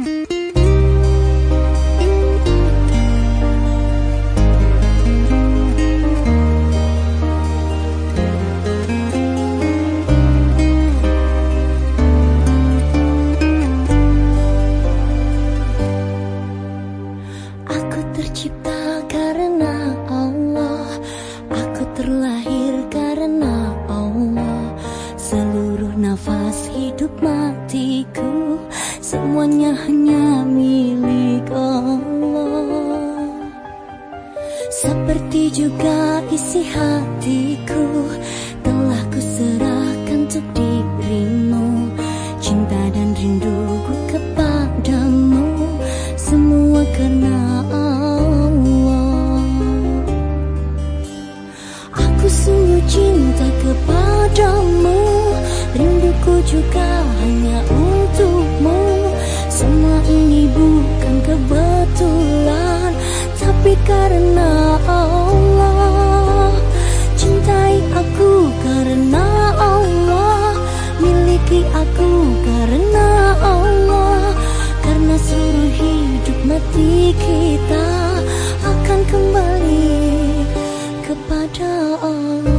Tercipta karena Allah, aku terlahir karena Allah. Seluruh nafas hidup matiku, semuanya hanya milik Allah. Seperti juga isi hatiku, telah kuserahkan untuk dirimu. Cinta dan rinduku kepadamu, semua karena sungguh cinta kepadamu, rinduku juga hanya untukmu. Semua ini bukan kebetulan, tapi karena Allah. Cintai aku karena Allah, miliki aku karena Allah. Karena seluruh hidup mati kita akan kembali kepada Allah.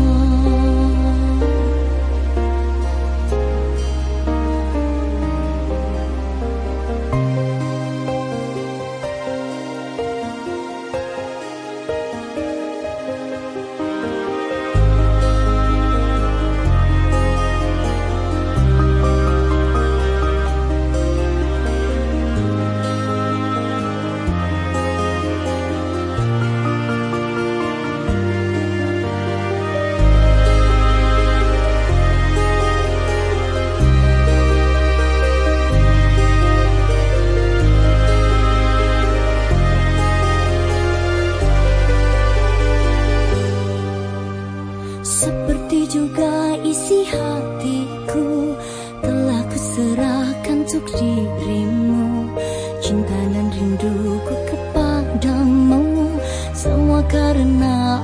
Seperti juga isi hatiku, telah kuserahkan untuk dirimu. Cinta dan rinduku kepadamu, semua karena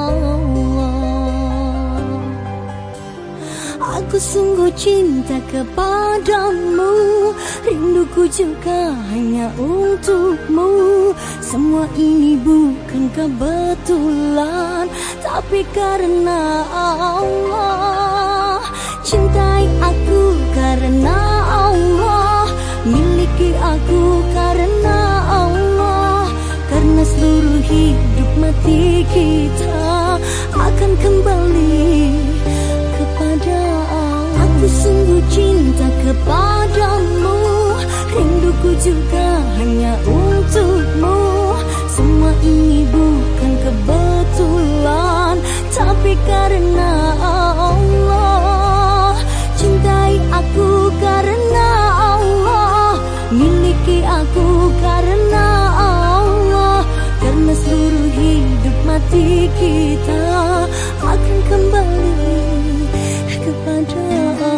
Allah. Aku sungguh cinta kepadamu, rinduku juga hanya untukmu. Semua ini bukan kebetulan, tapi karena Allah. Cintai aku karena Allah, miliki aku karena Allah. Karena seluruh hidup mati kita akan kembali kepada Allah. Aku sungguh cinta kepadamu, rinduku juga hanya untukmu. Semua ini bukan kebetulan, tapi karena Allah. Cintai aku karena Allah, miliki aku karena Allah. Karena seluruh hidup mati kita akan kembali kepada Allah.